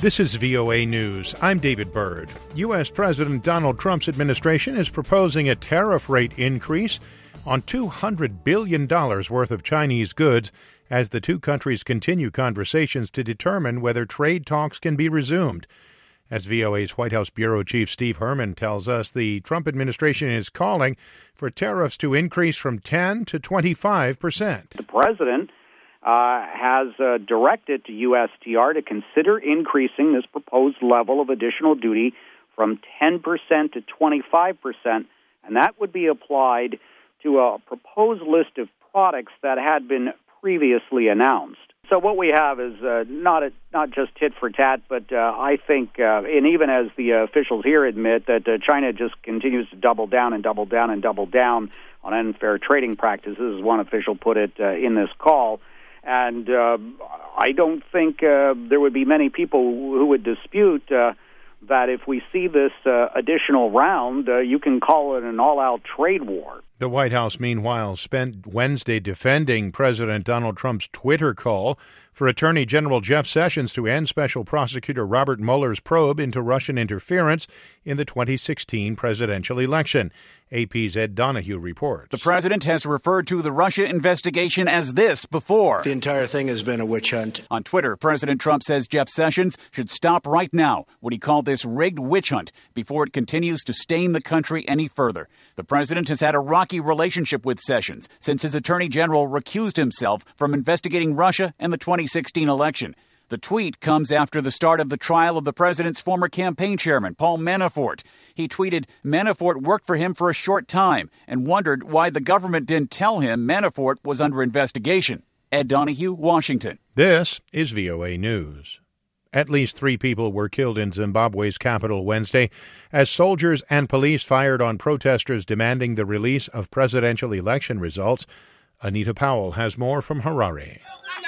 This is VOA News. I'm David Byrd. U.S. President Donald Trump's administration is proposing a tariff rate increase on $200 billion worth of Chinese goods as the two countries continue conversations to determine whether trade talks can be resumed. As VOA's White House Bureau Chief Steve Herman tells us, the Trump administration is calling for tariffs to increase from 10 to 25%. The president has directed to USTR to consider increasing this proposed level of additional duty from 10% to 25%, and that would be applied to a proposed list of products that had been previously announced. So what we have is not just tit for tat, but I think, and even as the officials here admit, that China just continues to double down and double down and double down on unfair trading practices, as one official put it in this call. And I don't think there would be many people who would dispute that if we see this additional round, you can call it an all-out trade war. The White House, meanwhile, spent Wednesday defending President Donald Trump's Twitter call for Attorney General Jeff Sessions to end Special Prosecutor Robert Mueller's probe into Russian interference in the 2016 presidential election. AP's Ed Donahue reports. The president has referred to the Russia investigation as this before. The entire thing has been a witch hunt. On Twitter, President Trump says Jeff Sessions should stop right now what he called this rigged witch hunt before it continues to stain the country any further. The president has had a rocky relationship with Sessions since his attorney general recused himself from investigating Russia and the 2016 election. The tweet comes after the start of the trial of the president's former campaign chairman, Paul Manafort. He tweeted, Manafort worked for him for a short time and wondered why the government didn't tell him Manafort was under investigation. Ed Donahue, Washington. This is VOA News. At least 3 people were killed in Zimbabwe's capital Wednesday as soldiers and police fired on protesters demanding the release of presidential election results. Anita Powell has more from Harare.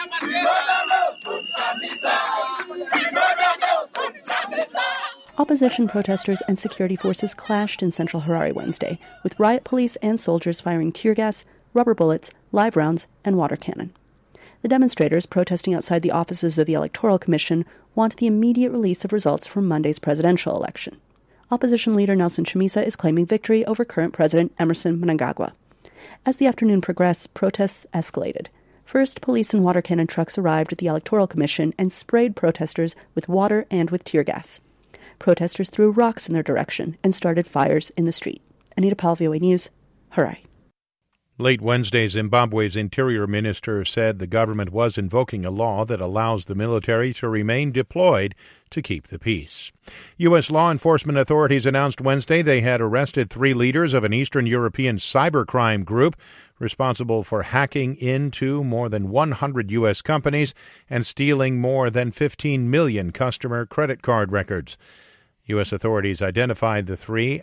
Opposition protesters and security forces clashed in central Harare Wednesday, with riot police and soldiers firing tear gas, rubber bullets, live rounds, and water cannon. The demonstrators protesting outside the offices of the Electoral Commission want the immediate release of results from Monday's presidential election. Opposition leader Nelson Chamisa is claiming victory over current President Emerson Mnangagwa. As the afternoon progressed, protests escalated. First, police and water cannon trucks arrived at the Electoral Commission and sprayed protesters with water and with tear gas. Protesters threw rocks in their direction and started fires in the street. Anita Powell, VOA News, Harare. Late Wednesday, Zimbabwe's interior minister said the government was invoking a law that allows the military to remain deployed to keep the peace. U.S. law enforcement authorities announced Wednesday they had arrested 3 leaders of an Eastern European cybercrime group responsible for hacking into more than 100 U.S. companies and stealing more than 15 million customer credit card records. U.S. authorities identified the 3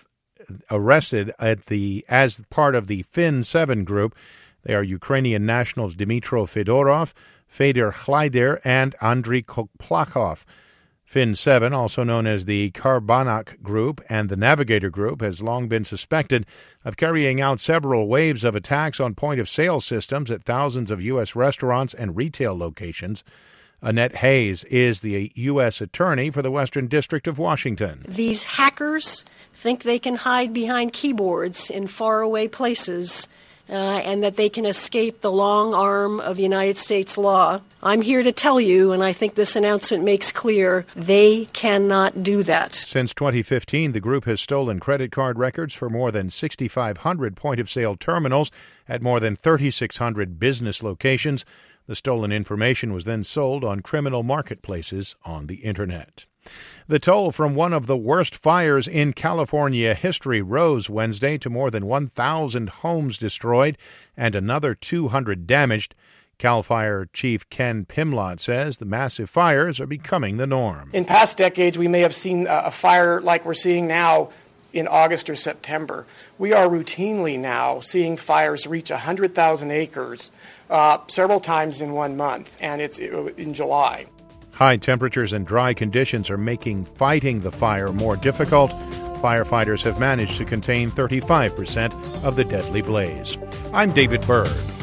arrested as part of the Fin7 group. They are Ukrainian nationals Dmytro Fedorov, Fedor Hlyder, and Andriy Koplakov. Fin7, also known as the Karbanak Group and the Navigator Group, has long been suspected of carrying out several waves of attacks on point-of-sale systems at thousands of U.S. restaurants and retail locations. Annette Hayes is the U.S. Attorney for the Western District of Washington. These hackers think they can hide behind keyboards in faraway places and that they can escape the long arm of United States law. I'm here to tell you, and I think this announcement makes clear, they cannot do that. Since 2015, the group has stolen credit card records for more than 6,500 point-of-sale terminals at more than 3,600 business locations. The stolen information was then sold on criminal marketplaces on the Internet. The toll from one of the worst fires in California history rose Wednesday to more than 1,000 homes destroyed and another 200 damaged. CAL FIRE Chief Ken Pimlott says the massive fires are becoming the norm. In past decades, we may have seen a fire like we're seeing now in August or September. We are routinely now seeing fires reach 100,000 acres several times in 1 month, and it's in July. High temperatures and dry conditions are making fighting the fire more difficult. Firefighters have managed to contain 35% of the deadly blaze. I'm David Byrd.